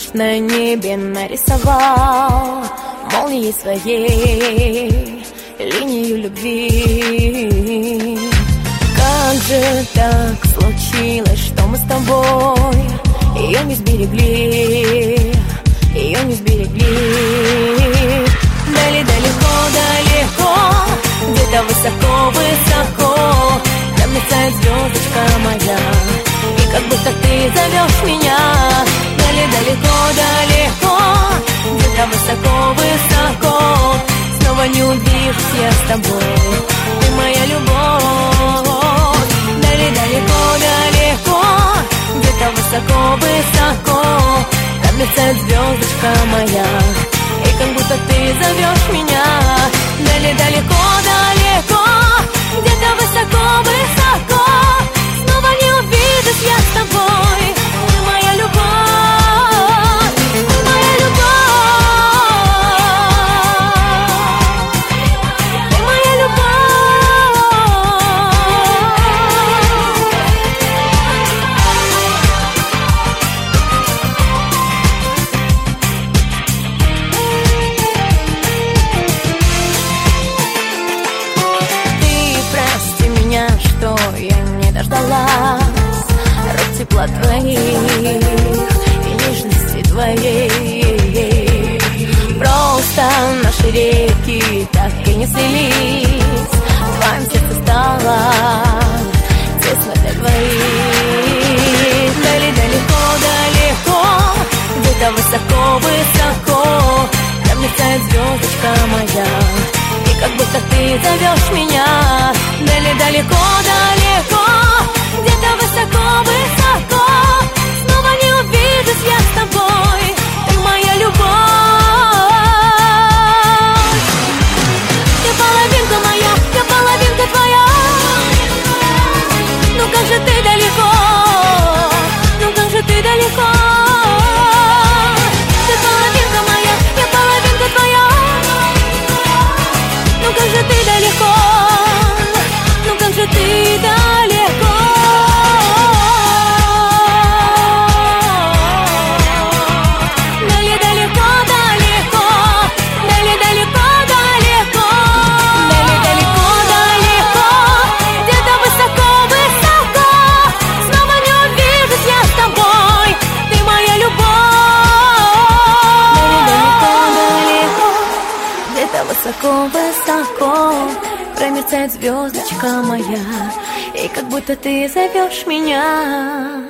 на небе нарисовал молнией своей линию любви. Как же так случилось, что мы с тобой ее не сберегли, ее не сберегли. Дали далеко-далеко, где-то высоко-высоко там мерцает звездочка моя, и как будто ты зовешь меня. Дали далеко-далеко, где-то высоко-высоко снова не увижусь я с тобой, ты моя любовь. Дали далеко-далеко, где-то высоко-высоко там мерцает звездочка моя, и как будто ты зовешь меня. Дали далеко-далеко, где-то высоко-высоко снова не увидишь я с тобой, ты моя любовь, ты моя любовь, ты моя что я не дождалась рук тепла твоих и нежности твоей. Просто наши реки так и не слились, в твоем сердце стало тесно для двоих. Дали далеко-далеко, где-то высоко-высоко там мерцает звездочка моя, и как будто ты зовешь меня. Дали далеко-далеко, где-то высоко-высоко снова не увижусь я с тобой, ты моя любовь. Ты половинка моя, я половинка твоя. Ну как же ты далеко, ну как же ты далеко. Ты половинка моя, я половинка твоя. Ну как же ты далеко, ну как же ты далеко. Дали далеко-далеко, дали далеко-далеко, дали далеко-далеко, где-то высоко-высоко снова не увижусь я с тобой, ты моя любовь. Дали далеко-далеко, где-то высоко-высоко промерцает звездочка моя, и как будто ты зовешь меня.